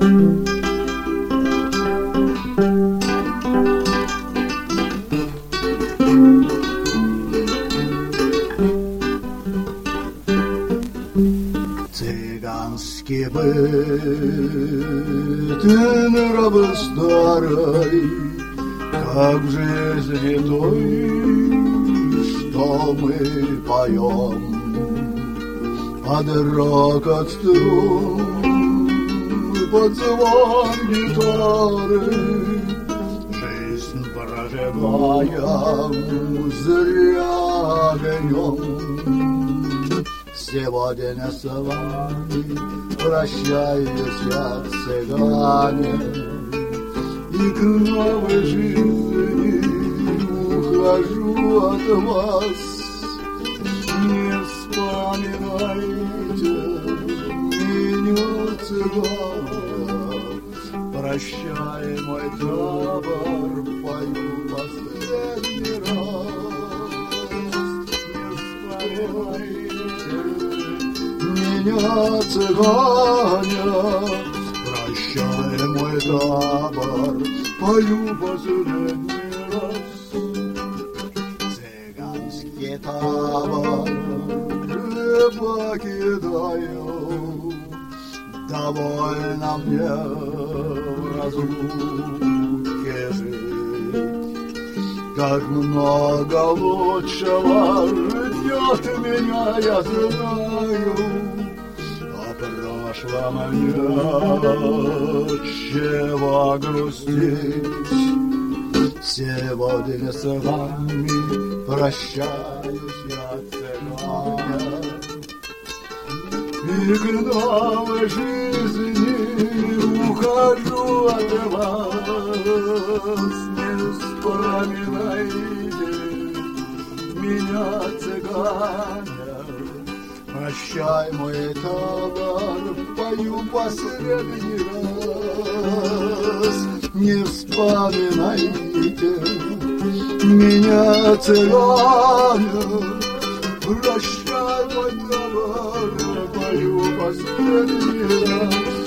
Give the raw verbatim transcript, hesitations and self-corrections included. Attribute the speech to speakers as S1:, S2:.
S1: Цыганский быт нравы старой, как в жизни той, что мы поем. Под рокот струн и под звон гитары жизнь проживаем зря огнем. Сегодня с вами прощаюсь я, цыгане, и к новой жизни ухожу от вас. Не вспоминайте меня, цыгане, прощай, мой табор, пою последний раз. Не вспоминайте меня, цыгане, прощай, мой табор, пою последний раз. Цыганский табор не покидаю, довольно мне в разлуке жить. Как много лучшего ждет меня, я знаю. Прошлом нечего грустить. Сегодня с вами прощаюсь я, цыгане, и к новой жизни ухожу от вас. Не вспоминайте меня, цыгане, прощай, мой табор, пою последний раз. Не вспоминайте меня, цыгане, прощай, мой табор, пою последний раз.